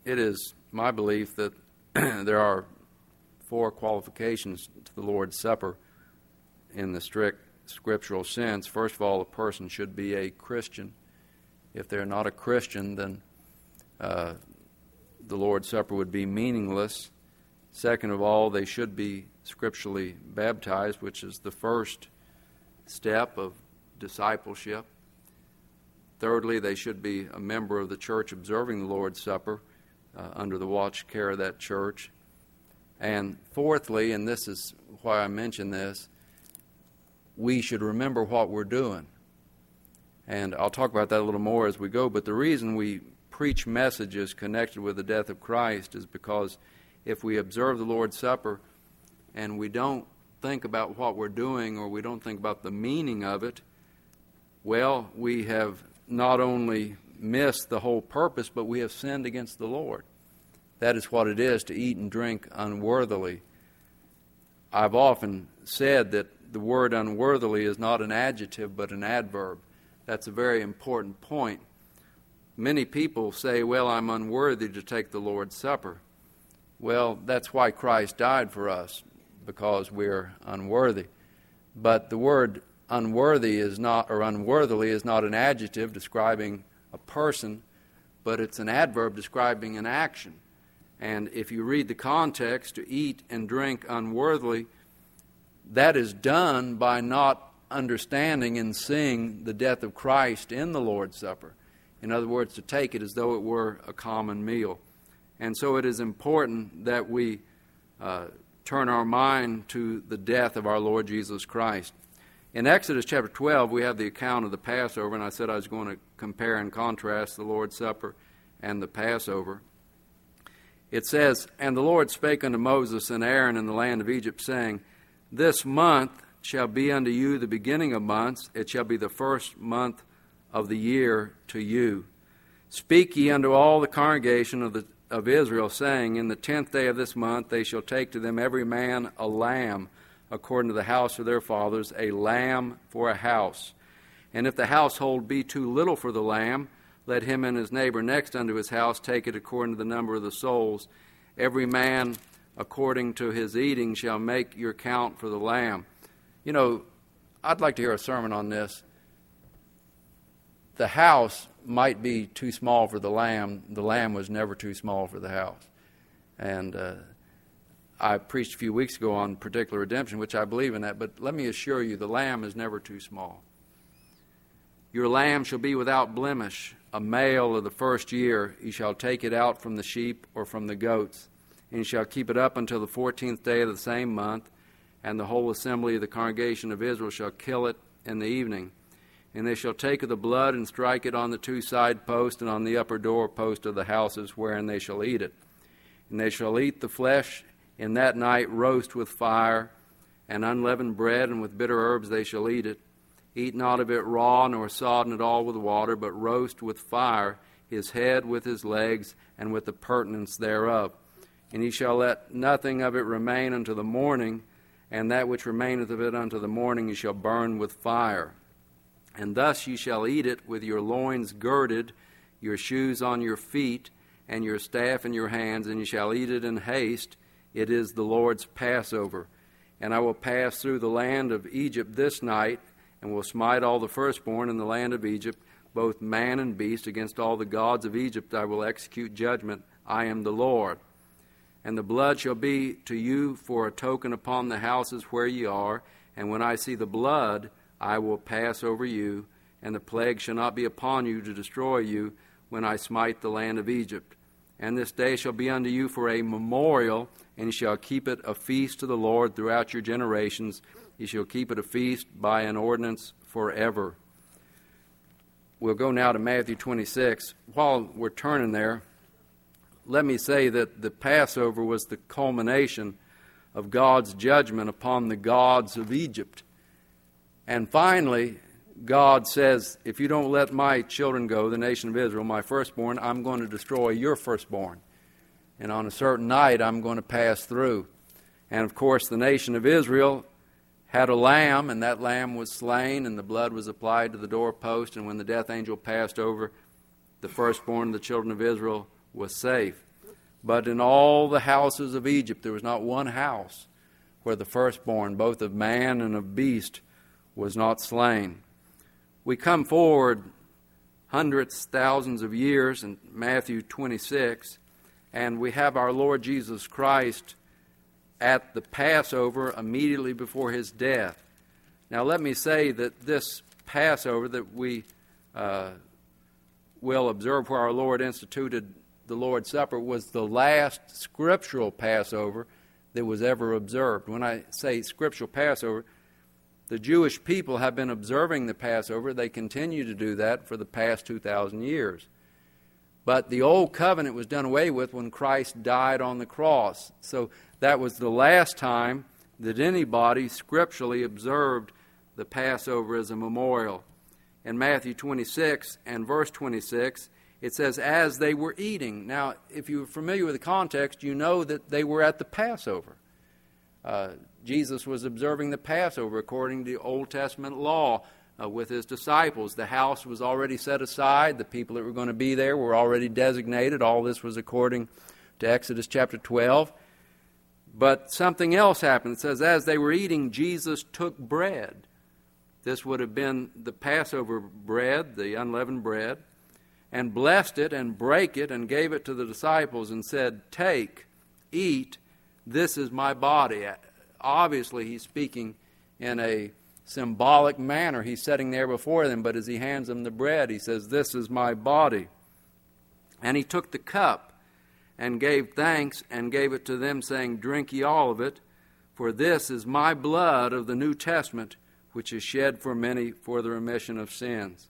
it is my belief that there are 4 qualifications to the Lord's Supper in the strict scriptural sense. First of all, a person should be a Christian. If they're not a Christian, then the Lord's Supper would be meaningless. Second of all, they should be scripturally baptized, which is the first step of discipleship. Thirdly, they should be a member of the church observing the Lord's Supper under the watch care of that church. And fourthly, and this is why I mention this, we should remember what we're doing. And I'll talk about that a little more as we go, but the reason we preach messages connected with the death of Christ is because if we observe the Lord's Supper and we don't think about what we're doing, or we don't think about the meaning of it, well, we have not only missed the whole purpose, but we have sinned against the Lord. That is what it is to eat and drink unworthily. I've often said that the word unworthily is not an adjective but an adverb. That's a very important point. Many people say, well, I'm unworthy to take the Lord's Supper. Well, that's why Christ died for us, because we're unworthy. But the word unworthy is not, or unworthily is not an adjective describing a person, but it's an adverb describing an action. And if you read the context, to eat and drink unworthily, that is done by not understanding and seeing the death of Christ in the Lord's Supper. In other words, to take it as though it were a common meal. And so it is important that we turn our mind to the death of our Lord Jesus Christ. In Exodus chapter 12, we have the account of the Passover, and I said I was going to compare and contrast the Lord's Supper and the Passover. It says, "And the Lord spake unto Moses and Aaron in the land of Egypt, saying, This month shall be unto you the beginning of months. It shall be the first month of the year to you. Speak ye unto all the congregation of Israel, saying, In the 10th day of this month they shall take to them every man a lamb, according to the house of their fathers, a lamb for a house. And if the household be too little for the lamb, let him and his neighbor next unto his house take it according to the number of the souls. Every man according to his eating shall make your count for the lamb." You know, I'd like to hear a sermon on this. The house might be too small for the lamb. The lamb was never too small for the house. And I preached a few weeks ago on particular redemption, which I believe in that, but let me assure you, the lamb is never too small. "Your lamb shall be without blemish, a male of the first year. Ye shall take it out from the sheep or from the goats, and ye shall keep it up until the 14th day of the same month, and the whole assembly of the congregation of Israel shall kill it in the evening. And they shall take of the blood and strike it on the 2 side posts and on the upper door post of the houses wherein they shall eat it. And they shall eat the flesh in that night roast with fire, and unleavened bread, and with bitter herbs they shall eat it. Eat not of it raw, nor sodden at all with water, but roast with fire his head with his legs, and with the purtenance thereof. And ye shall let nothing of it remain unto the morning, and that which remaineth of it unto the morning ye shall burn with fire. And thus ye shall eat it with your loins girded, your shoes on your feet, and your staff in your hands, and ye shall eat it in haste. It is the Lord's Passover. And I will pass through the land of Egypt this night, and will smite all the firstborn in the land of Egypt, both man and beast. Against all the gods of Egypt I will execute judgment. I am the Lord. And the blood shall be to you for a token upon the houses where ye are. And when I see the blood, I will pass over you, and the plague shall not be upon you to destroy you when I smite the land of Egypt. And this day shall be unto you for a memorial, and ye shall keep it a feast to the Lord throughout your generations. Ye shall keep it a feast by an ordinance forever." We'll go now to Matthew 26. While we're turning there, let me say that the Passover was the culmination of God's judgment upon the gods of Egypt. And finally, God says, if you don't let my children go, the nation of Israel, my firstborn, I'm going to destroy your firstborn. And on a certain night, I'm going to pass through. And of course, the nation of Israel had a lamb, and that lamb was slain, and the blood was applied to the doorpost. And when the death angel passed over, the firstborn of the children of Israel was safe. But in all the houses of Egypt there was not one house where the firstborn, both of man and of beast, was not slain. We come forward hundreds, thousands of years in Matthew 26, and we have our Lord Jesus Christ at the Passover immediately before his death. Now let me say that this Passover that we will observe where our Lord instituted the Lord's Supper was the last scriptural Passover that was ever observed. When I say scriptural Passover, the Jewish people have been observing the Passover. They continue to do that for the past 2,000 years. But the old covenant was done away with when Christ died on the cross. So that was the last time that anybody scripturally observed the Passover as a memorial. In Matthew 26 and verse 26, it says, as they were eating. Now, if you're familiar with the context, you know that they were at the Passover. Jesus was observing the Passover according to the Old Testament law with his disciples. The house was already set aside. The people that were going to be there were already designated. All this was according to Exodus chapter 12. But something else happened. It says, as they were eating, Jesus took bread. This would have been the Passover bread, the unleavened bread, and blessed it and brake it and gave it to the disciples and said, take, eat, this is my body. Obviously, he's speaking in a symbolic manner. He's sitting there before them, but as he hands them the bread, he says, this is my body. And he took the cup and gave thanks and gave it to them, saying, drink ye all of it, for this is my blood of the New Testament, which is shed for many for the remission of sins.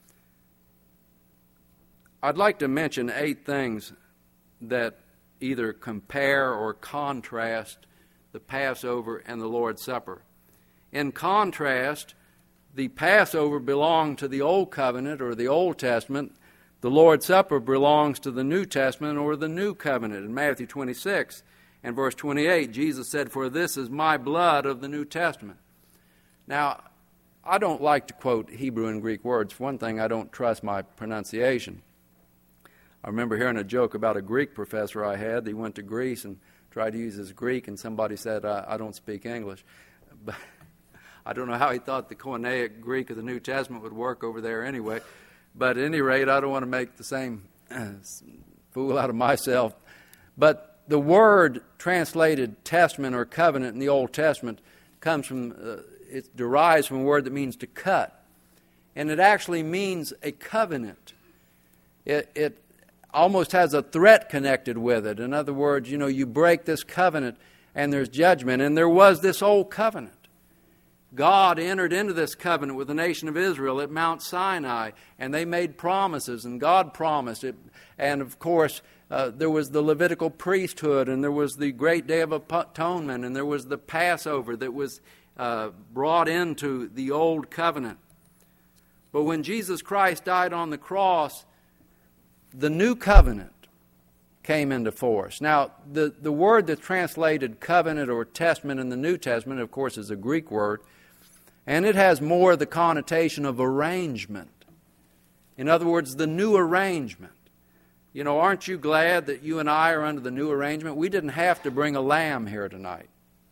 I'd like to mention 8 things that either compare or contrast the Passover and the Lord's Supper. In contrast, the Passover belonged to the Old Covenant or the Old Testament. The Lord's Supper belongs to the New Testament or the New Covenant. In Matthew 26 and verse 28, Jesus said, for this is my blood of the New Testament. Now, I don't like to quote Hebrew and Greek words. For one thing, I don't trust my pronunciation. I remember hearing a joke about a Greek professor I had. He went to Greece and tried to use his Greek, and somebody said, I don't speak English. But I don't know how he thought the Koine Greek of the New Testament would work over there anyway. But at any rate, I don't want to make the same fool out of myself. But the word translated testament or covenant in the Old Testament comes from, it derives from a word that means to cut. And it actually means a covenant. It almost has a threat connected with it. In other words, you break this covenant and there's judgment. And there was this old covenant. God entered into this covenant with the nation of Israel at Mount Sinai, and they made promises, and God promised it. And of course, there was the Levitical priesthood, and there was the great day of atonement, and there was the Passover that was brought into the old covenant. But when Jesus Christ died on the cross, the new covenant came into force. Now, the word that's translated covenant or testament in the New Testament, of course, is a Greek word, and it has more the connotation of arrangement. In other words, the new arrangement. Aren't you glad that you and I are under the new arrangement? We didn't have to bring a lamb here tonight.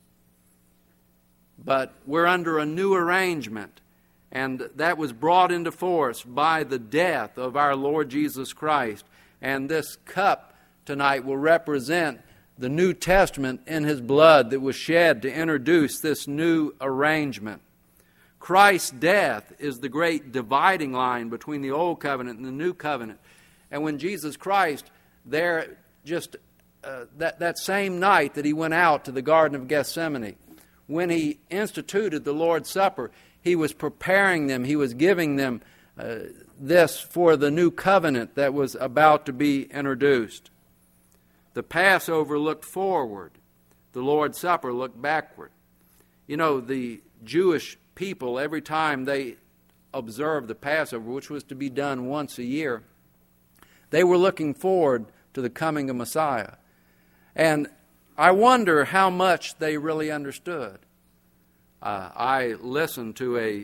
But we're under a new arrangement. And that was brought into force by the death of our Lord Jesus Christ. And this cup tonight will represent the New Testament in His blood that was shed to introduce this new arrangement. Christ's death is the great dividing line between the Old Covenant and the New Covenant. And when Jesus Christ, there just that same night that He went out to the Garden of Gethsemane, when He instituted the Lord's Supper, He was preparing them, He was giving them this for the new covenant that was about to be introduced. The Passover looked forward. The Lord's Supper looked backward. The Jewish people, every time they observed the Passover, which was to be done once a year, they were looking forward to the coming of Messiah. And I wonder how much they really understood. I listened to a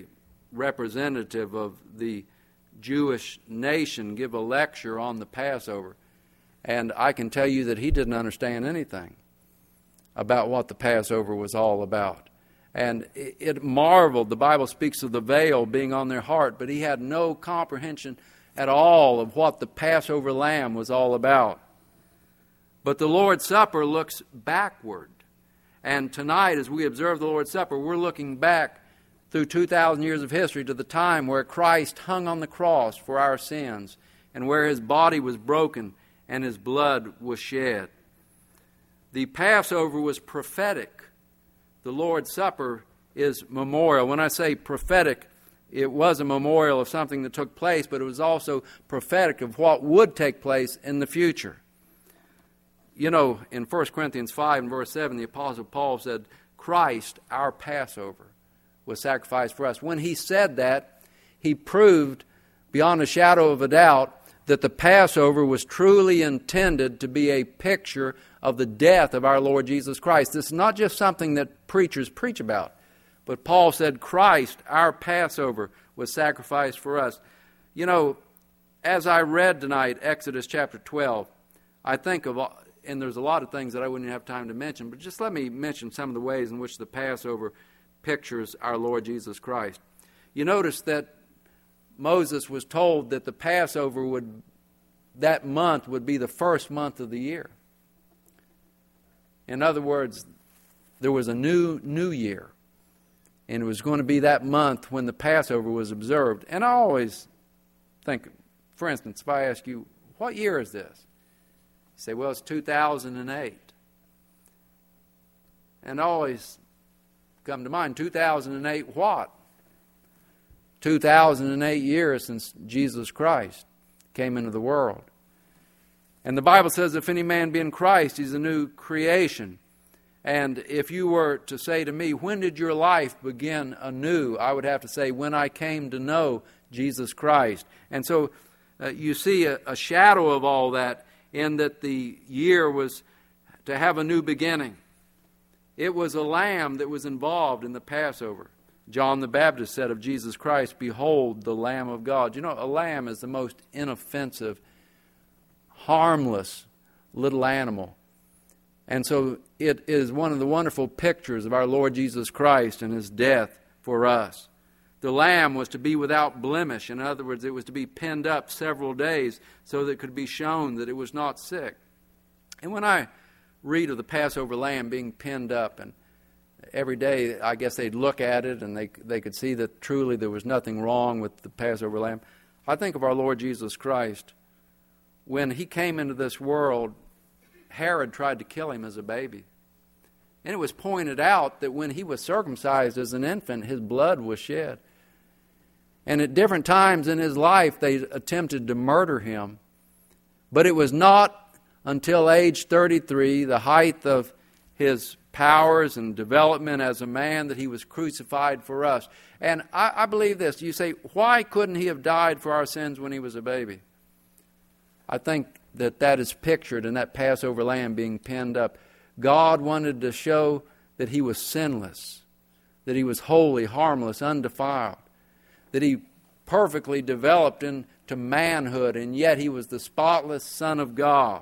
representative of the Jewish nation give a lecture on the Passover. And I can tell you that he didn't understand anything about what the Passover was all about. And it marveled. The Bible speaks of the veil being on their heart, but he had no comprehension at all of what the Passover lamb was all about. But the Lord's Supper looks backward. And tonight, as we observe the Lord's Supper, we're looking back through 2,000 years of history to the time where Christ hung on the cross for our sins and where his body was broken and his blood was shed. The Passover was prophetic. The Lord's Supper is memorial. When I say prophetic, it was a memorial of something that took place, but it was also prophetic of what would take place in the future. You know, in 1 Corinthians 5 and verse 7, the Apostle Paul said, Christ, our Passover, was sacrificed for us. When he said that, he proved beyond a shadow of a doubt that the Passover was truly intended to be a picture of the death of our Lord Jesus Christ. This is not just something that preachers preach about, but Paul said, Christ, our Passover, was sacrificed for us. You know, as I read tonight, Exodus chapter 12, I think of, and there's a lot of things that I wouldn't have time to mention, but just let me mention some of the ways in which the Passover pictures our Lord Jesus Christ. You notice that Moses was told that the Passover that month would be the first month of the year. In other words, there was a new year. And it was going to be that month when the Passover was observed. And I always think, for instance, if I ask you, what year is this? You say, well, it's 2008. And I always come to mind, 2008 what? 2008 years since Jesus Christ came into the world. And the Bible says, if any man be in Christ, he's a new creation. And if you were to say to me, when did your life begin anew? I would have to say, when I came to know Jesus Christ. And so you see a shadow of all that in that the year was to have a new beginning. It was a lamb that was involved in the Passover. John the Baptist said of Jesus Christ, behold, the Lamb of God. You know, a lamb is the most inoffensive, harmless little animal. And so it is one of the wonderful pictures of our Lord Jesus Christ and his death for us. The lamb was to be without blemish. In other words, it was to be pinned up several days so that it could be shown that it was not sick. And when I read of the Passover lamb being pinned up, and every day I guess they'd look at it and they could see that truly there was nothing wrong with the Passover lamb, I think of our Lord Jesus Christ. When he came into this world, Herod tried to kill him as a baby. And it was pointed out that when he was circumcised as an infant, his blood was shed. And at different times in his life, they attempted to murder him. But it was not until age 33, the height of his powers and development as a man, that he was crucified for us. And I believe this. You say, why couldn't he have died for our sins when he was a baby? I think that is pictured in that Passover lamb being pinned up. God wanted to show that he was sinless, that he was holy, harmless, undefiled, that he perfectly developed into manhood, and yet he was the spotless Son of God.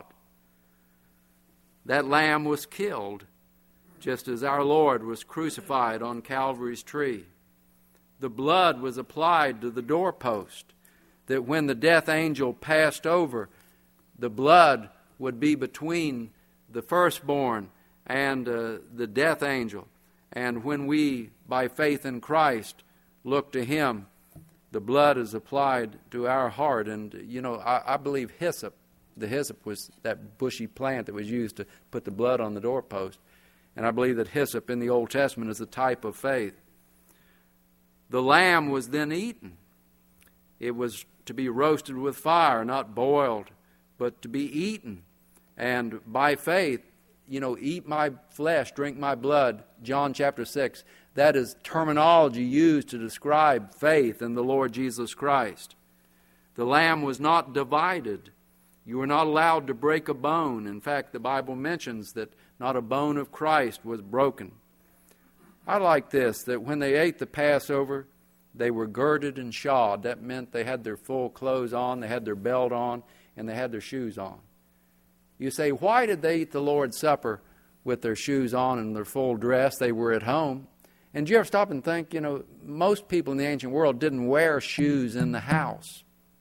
That lamb was killed just as our Lord was crucified on Calvary's tree. The blood was applied to the doorpost, that when the death angel passed over, the blood would be between the firstborn and the death angel. And when we, by faith in Christ, look to him, the blood is applied to our heart. And, you know, I believe hyssop, the hyssop was that bushy plant that was used to put the blood on the doorpost. And I believe that hyssop in the Old Testament is a type of faith. The lamb was then eaten. It was to be roasted with fire, not boiled, but to be eaten. And by faith, you know, eat my flesh, drink my blood, John chapter 6. That is terminology used to describe faith in the Lord Jesus Christ. The lamb was not divided. You were not allowed to break a bone. In fact, the Bible mentions that not a bone of Christ was broken. I like this, that when they ate the Passover, they were girded and shod. That meant they had their full clothes on, they had their belt on, and they had their shoes on. You say, why did they eat the Lord's Supper with their shoes on and their full dress? They were at home. And do you ever stop and think, most people in the ancient world didn't wear shoes in the house.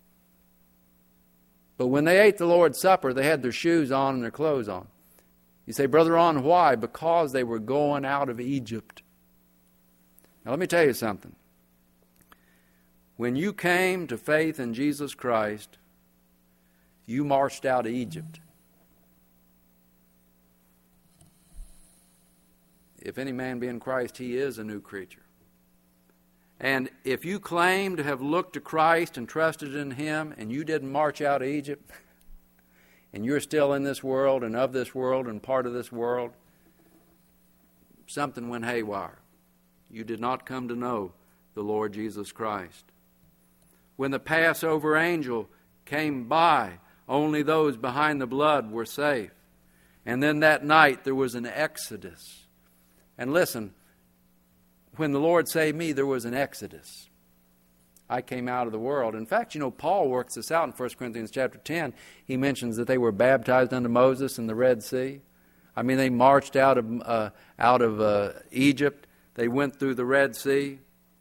But when they ate the Lord's Supper, they had their shoes on and their clothes on. You say, Brother Ron, why? Because they were going out of Egypt. Now let me tell you something. When you came to faith in Jesus Christ, you marched out of Egypt. If any man be in Christ, he is a new creature. And if you claim to have looked to Christ and trusted in Him, and you didn't march out of Egypt, and you're still in this world and of this world and part of this world, something went haywire. You did not come to know the Lord Jesus Christ. When the Passover angel came by, only those behind the blood were safe. And then that night there was an exodus. And listen, when the Lord saved me, there was an exodus. I came out of the world. In fact, Paul works this out in 1 Corinthians chapter 10. He mentions that they were baptized unto Moses in the Red Sea. I mean, they marched out of Egypt. They went through the Red Sea.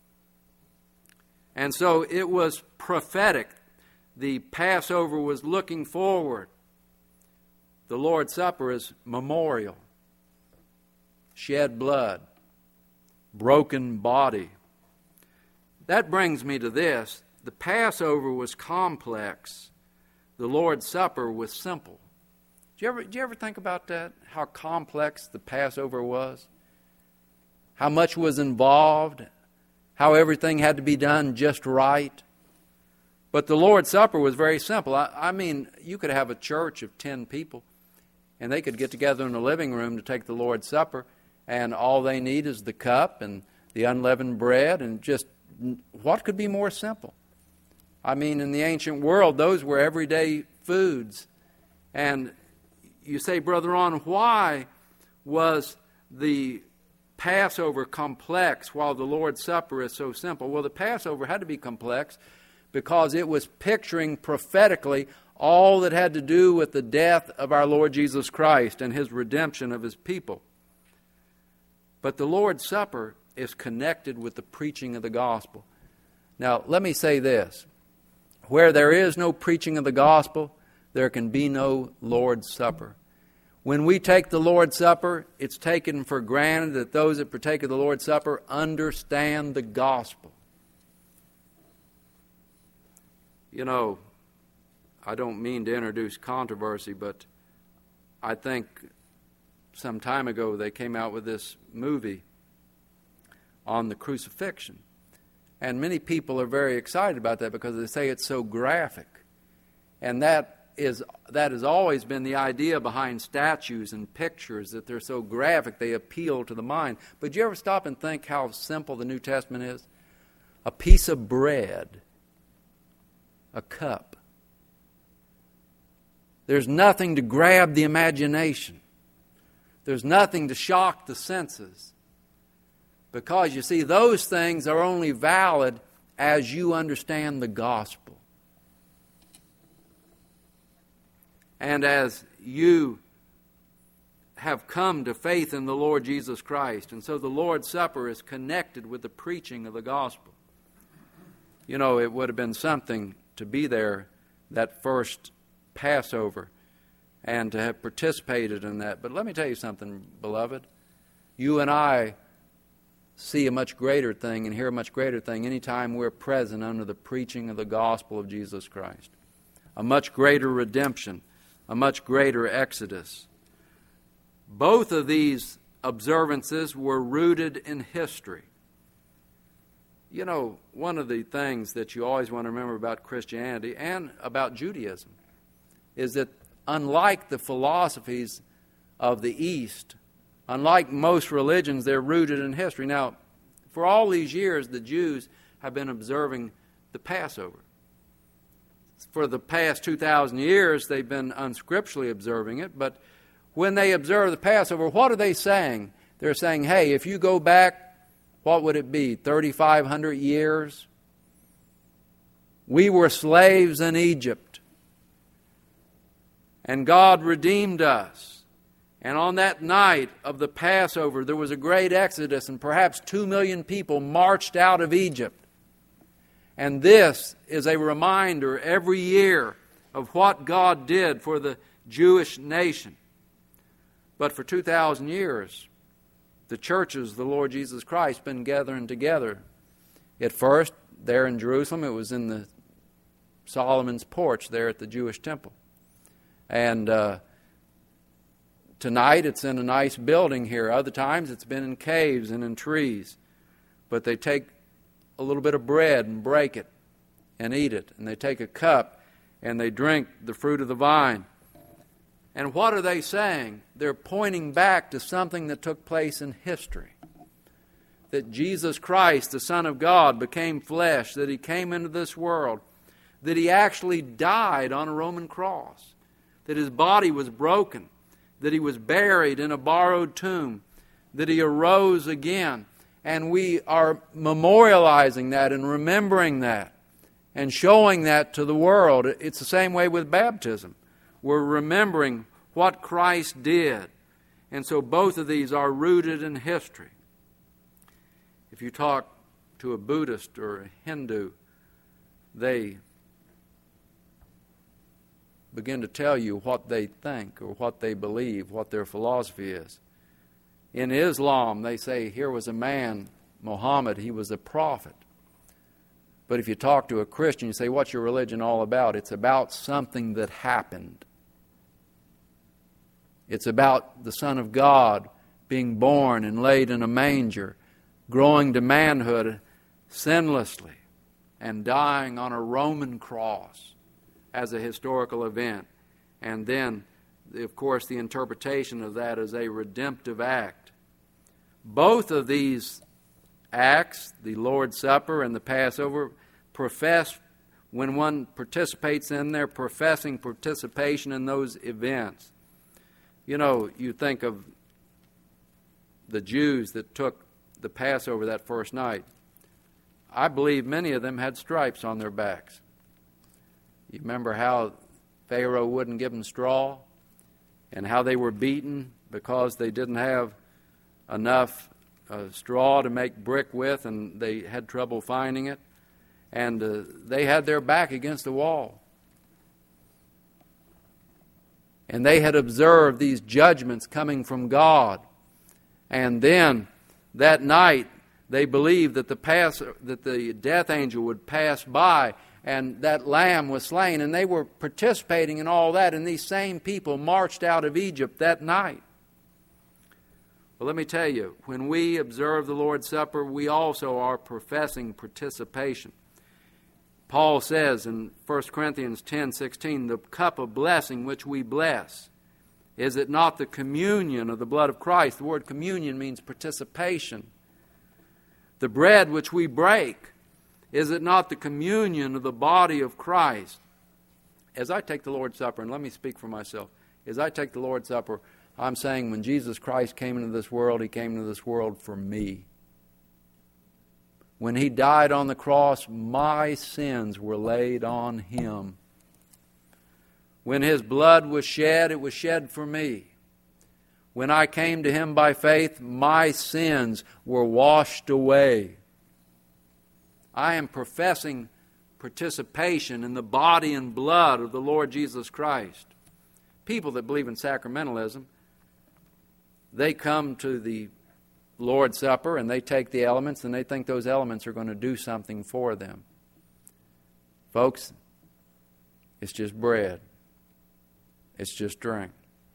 And so it was prophetic. The Passover was looking forward. The Lord's Supper is memorial. Shed blood. Broken body. That brings me to this. The Passover was complex. The Lord's Supper was simple. Did you ever think about that? How complex the Passover was? How much was involved? How everything had to be done just right? But the Lord's Supper was very simple. I mean, you could have a church of 10 people, and they could get together in the living room to take the Lord's Supper, and all they need is the cup and the unleavened bread, and just what could be more simple? I mean, in the ancient world, those were everyday foods. And you say, Brother Ron, why was the Passover complex while the Lord's Supper is so simple? Well, the Passover had to be complex because it was picturing prophetically all that had to do with the death of our Lord Jesus Christ and His redemption of His people. But the Lord's Supper is connected with the preaching of the gospel. Now, let me say this. Where there is no preaching of the gospel, there can be no Lord's Supper. When we take the Lord's Supper, it's taken for granted that those that partake of the Lord's Supper understand the gospel. I don't mean to introduce controversy, but I think some time ago they came out with this movie on the crucifixion. And many people are very excited about that because they say it's so graphic. And that has always been the idea behind statues and pictures, that they're so graphic, they appeal to the mind. But do you ever stop and think how simple the New Testament is? A piece of bread, a cup. There's nothing to grab the imagination. There's nothing to shock the senses. Because, you see, those things are only valid as you understand the gospel. And as you have come to faith in the Lord Jesus Christ. And so the Lord's Supper is connected with the preaching of the gospel. It would have been something to be there that first Passover and to have participated in that. But let me tell you something, beloved. You and I see a much greater thing and hear a much greater thing anytime we're present under the preaching of the gospel of Jesus Christ. A much greater redemption, a much greater exodus. Both of these observances were rooted in history. One of the things that you always want to remember about Christianity and about Judaism is that unlike the philosophies of the East, unlike most religions, they're rooted in history. Now, for all these years, the Jews have been observing the Passover. For the past 2,000 years, they've been unscripturally observing it. But when they observe the Passover, what are they saying? They're saying, hey, if you go back, what would it be, 3,500 years? We were slaves in Egypt. And God redeemed us. And on that night of the Passover, there was a great exodus, and perhaps 2 million people marched out of Egypt. And this is a reminder every year of what God did for the Jewish nation. But for 2,000 years, the churches of the Lord Jesus Christ have been gathering together. At first, there in Jerusalem, it was in the Solomon's porch there at the Jewish temple. And tonight it's in a nice building here. Other times it's been in caves and in trees. But they take a little bit of bread and break it and eat it. And they take a cup and they drink the fruit of the vine. And what are they saying? They're pointing back to something that took place in history. That Jesus Christ, the Son of God, became flesh, that He came into this world, that He actually died on a Roman cross, that His body was broken, that He was buried in a borrowed tomb, that He arose again. And we are memorializing that and remembering that and showing that to the world. It's the same way with baptism. We're remembering what Christ did. And so both of these are rooted in history. If you talk to a Buddhist or a Hindu, they begin to tell you what they think or what they believe, what their philosophy is. In Islam, they say, here was a man, Muhammad, he was a prophet. But if you talk to a Christian, you say, what's your religion all about? It's about something that happened. It's about the Son of God being born and laid in a manger, growing to manhood sinlessly, and dying on a Roman cross as a historical event. And then, of course, the interpretation of that is a redemptive act. Both of these acts, the Lord's Supper and the Passover, profess, when one participates in their professing participation in those events. You know, you think of the Jews that took the Passover that first night. I believe many of them had stripes on their backs. You remember how Pharaoh wouldn't give them straw and how they were beaten because they didn't have enough straw to make brick with, and they had trouble finding it. And they had their back against the wall. And they had observed these judgments coming from God. And then that night they believed that the death angel would pass by and that lamb was slain. And they were participating in all that. And these same people marched out of Egypt that night. Well, let me tell you, when we observe the Lord's Supper, we also are professing participation. Paul says in 1 Corinthians 10:16, the cup of blessing which we bless, is it not the communion of the blood of Christ? The word communion means participation. The bread which we break, is it not the communion of the body of Christ? As I take the Lord's Supper, and let me speak for myself, as I take the Lord's Supper, I'm saying when Jesus Christ came into this world, He came into this world for me. When He died on the cross, my sins were laid on Him. When His blood was shed, it was shed for me. When I came to Him by faith, my sins were washed away. I am professing participation in the body and blood of the Lord Jesus Christ. People that believe in sacramentalism, they come to the Lord's Supper and they take the elements and they think those elements are going to do something for them. Folks, it's just bread. It's just drink.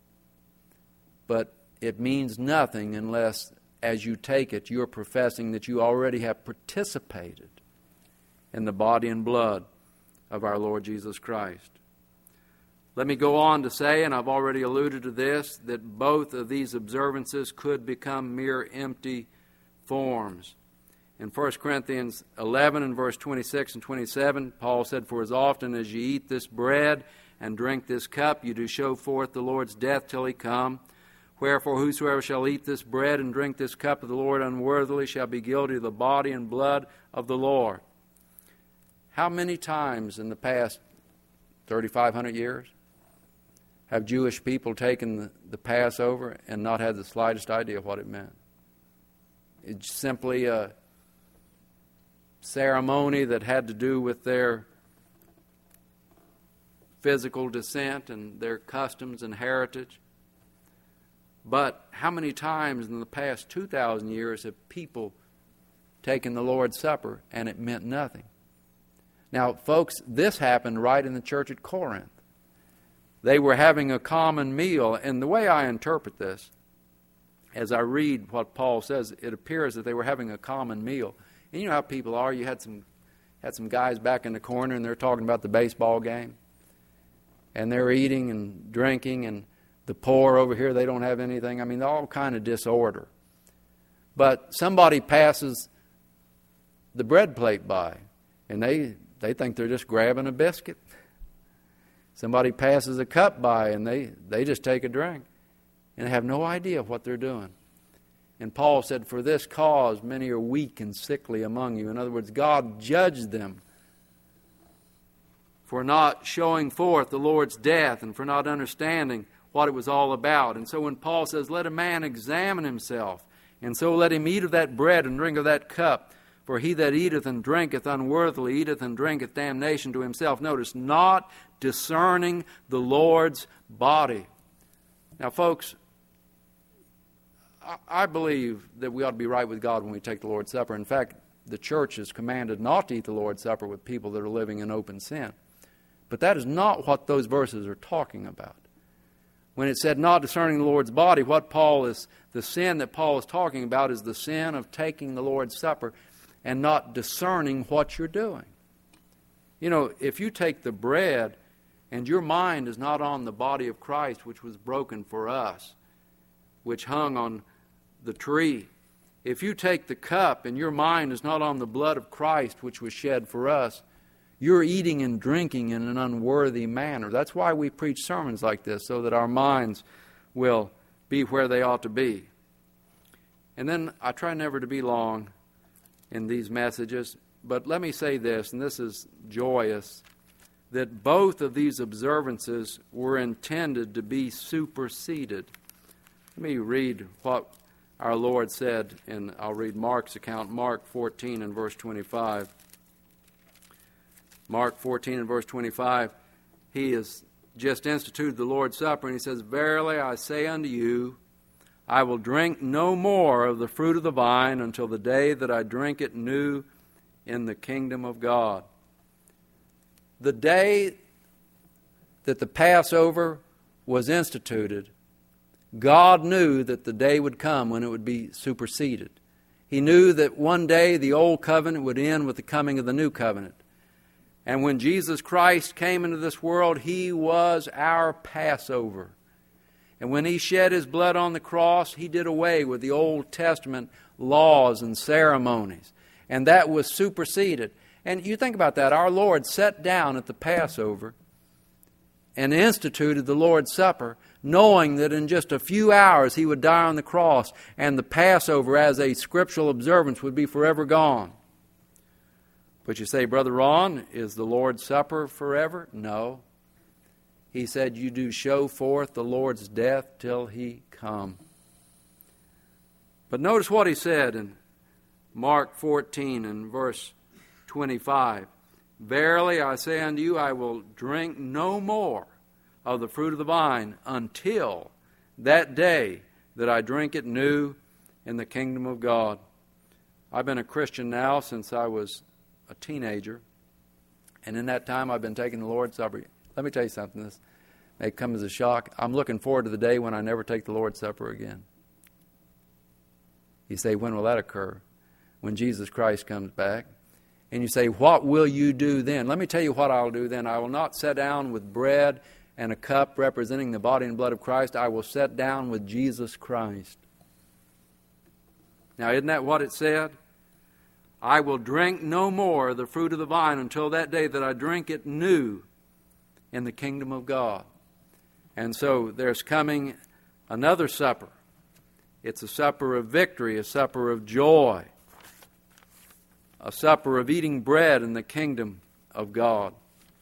But it means nothing unless, as you take it, you're professing that you already have participated in the body and blood of our Lord Jesus Christ. Let me go on to say, and I've already alluded to this, that both of these observances could become mere empty forms. In 1 Corinthians 11 and verse 26 and 27, Paul said, "For as often as ye eat this bread and drink this cup, you do show forth the Lord's death till He come. Wherefore whosoever shall eat this bread and drink this cup of the Lord unworthily shall be guilty of the body and blood of the Lord." How many times in the past 3,500 years have Jewish people taken the Passover and not had the slightest idea what it meant. It's simply a ceremony that had to do with their physical descent and their customs and heritage. But how many times in the past 2,000 years have people taken the Lord's Supper and it meant nothing? Now, folks, this happened right in the church at Corinth. They were having a common meal, and the way I interpret this, as I read what Paul says, it appears that they were having a common meal. And you know how people are. You had some guys back in the corner, and they're talking about the baseball game. And they're eating and drinking, and the poor over here, they don't have anything. I mean, all kind of disorder. But somebody passes the bread plate by, and they think they're just grabbing a biscuit. Somebody passes a cup by, and they just take a drink, and they have no idea what they're doing. And Paul said, "For this cause many are weak and sickly among you." In other words, God judged them for not showing forth the Lord's death and for not understanding what it was all about. And so when Paul says, "Let a man examine himself, and so let him eat of that bread and drink of that cup, for he that eateth and drinketh unworthily eateth and drinketh damnation to himself." Notice, not discerning the Lord's body. Now, folks, I believe that we ought to be right with God when we take the Lord's Supper. In fact, the church is commanded not to eat the Lord's Supper with people that are living in open sin. But that is not what those verses are talking about. When it said not discerning the Lord's body, the sin that Paul is talking about is the sin of taking the Lord's Supper and not discerning what you're doing. You know, if you take the bread and your mind is not on the body of Christ, which was broken for us, which hung on the tree, if you take the cup and your mind is not on the blood of Christ, which was shed for us, you're eating and drinking in an unworthy manner. That's why we preach sermons like this, so that our minds will be where they ought to be. And then I try never to be long in these messages, but let me say this, and this is joyous, that both of these observances were intended to be superseded. Let me read what our Lord said, and I'll read Mark's account, Mark 14 and verse 25. Mark 14 and verse 25, he has just instituted the Lord's Supper, and he says, "Verily I say unto you, I will drink no more of the fruit of the vine until the day that I drink it new in the kingdom of God." The day that the Passover was instituted, God knew that the day would come when it would be superseded. He knew that one day the old covenant would end with the coming of the new covenant. And when Jesus Christ came into this world, He was our Passover. And when He shed His blood on the cross, He did away with the Old Testament laws and ceremonies. And that was superseded. And you think about that. Our Lord sat down at the Passover and instituted the Lord's Supper, knowing that in just a few hours He would die on the cross, and the Passover as a scriptural observance would be forever gone. But you say, "Brother Ron, is the Lord's Supper forever?" No. He said, "You do show forth the Lord's death till He come." But notice what He said in Mark 14 and verse 25. "Verily I say unto you, I will drink no more of the fruit of the vine until that day that I drink it new in the kingdom of God." I've been a Christian now since I was a teenager, and in that time I've been taking the Lord's Supper. Let me tell you something, this may come as a shock. I'm looking forward to the day when I never take the Lord's Supper again. You say, when will that occur? When Jesus Christ comes back. And you say, what will you do then? Let me tell you what I'll do then. I will not sit down with bread and a cup representing the body and blood of Christ. I will sit down with Jesus Christ. Now, isn't that what it said? I will drink no more of the fruit of the vine until that day that I drink it new in the kingdom of God. And so there's coming another supper. It's a supper of victory, a supper of joy, a supper of eating bread in the kingdom of God.